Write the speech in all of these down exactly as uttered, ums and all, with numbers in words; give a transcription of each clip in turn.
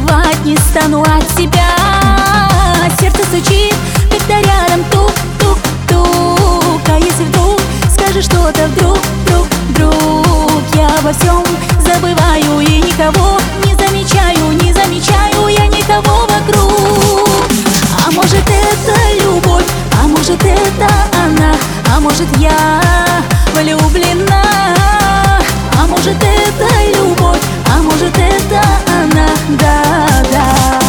скрывать не стану от тебя. Сердце стучит, когда рядом тук-тук-тук. А если вдруг скажешь что-то вдруг, вдруг, вдруг, я обо всем забываю и никого не замечаю, не замечаю я никого вокруг. А может это любовь, а может это она, а может я влюблена. А может это любовь, а может это она, да-да.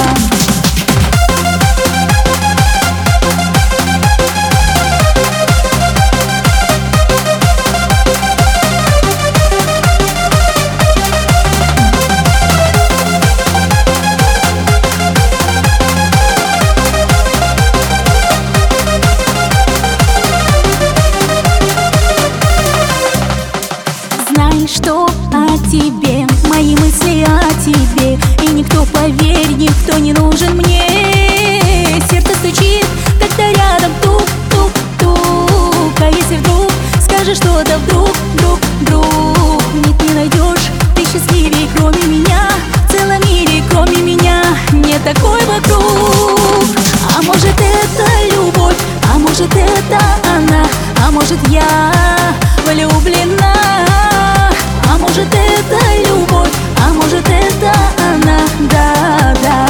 Что о тебе, мои мысли о тебе, и никто, поверь, никто не нужен мне. Сердце стучит, когда рядом тук-тук-тук. А если вдруг скажешь что-то вдруг, вдруг, вдруг, нет, не найдешь ты счастливее, кроме меня. В целом мире, кроме меня, нет такой вокруг. А может это любовь, а может это она, а может я влюблена. А может это любовь, а может это она, да-да.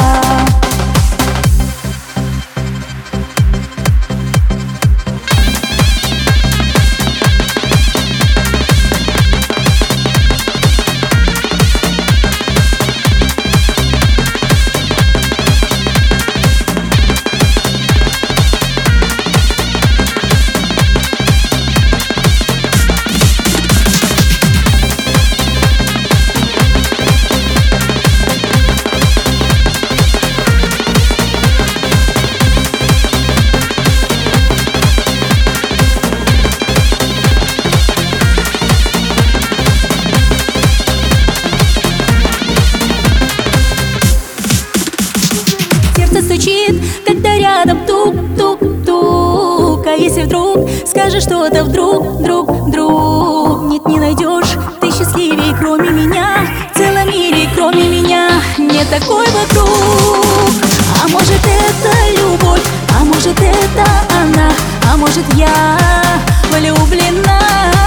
Стучит, когда рядом тук-тук-тук. А если вдруг скажешь что-то вдруг, вдруг, вдруг, нет, не найдешь ты счастливее, кроме меня. В целом мире, кроме меня, нет такой вокруг. А может это любовь, а может это она, а может я влюблена.